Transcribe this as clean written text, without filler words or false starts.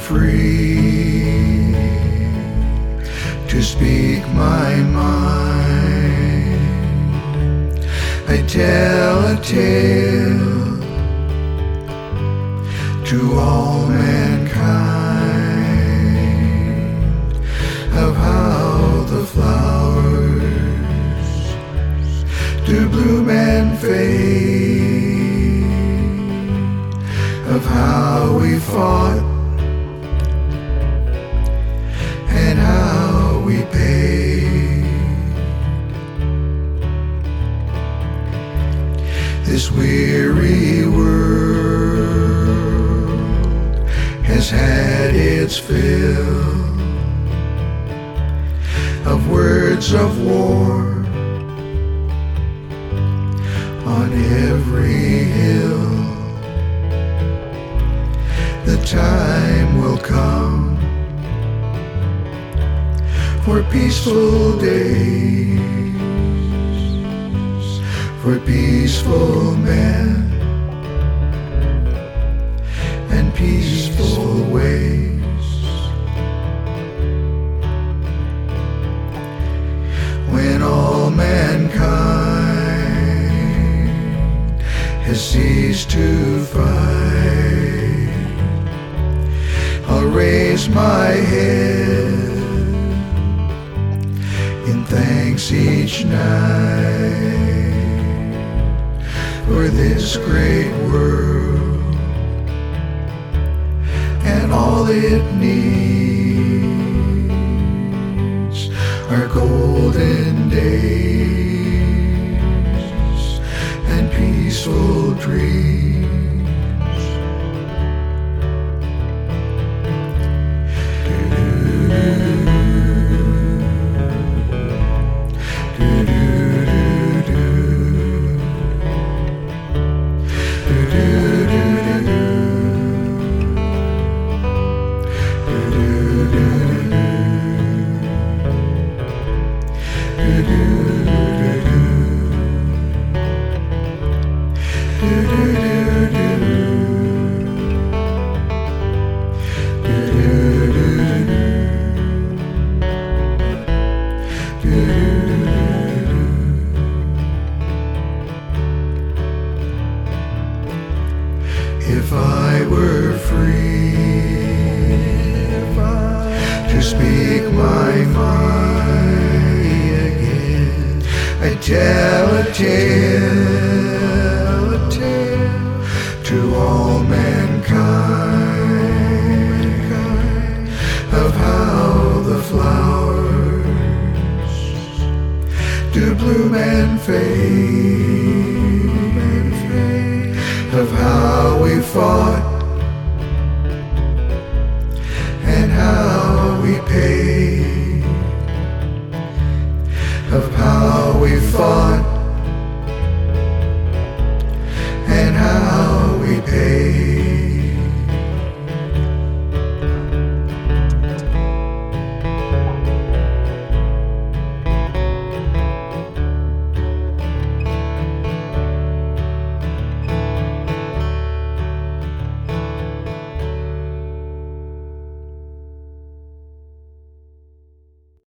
free to speak my mind, I tell a tale to all mankind of how the flowers do bloom and fade, of how we fought and how we paid. This weary world has had its fill of words of war on every hill. The time will come for peaceful days, for peaceful men and peaceful ways. When all mankind has ceased to fight, I'll raise my head in thanks each night for this great world and all it needs are golden days and peaceful dreams. If I were free to speak my mind again, I'd tell a tale to all mankind of how the flowers do bloom and fade,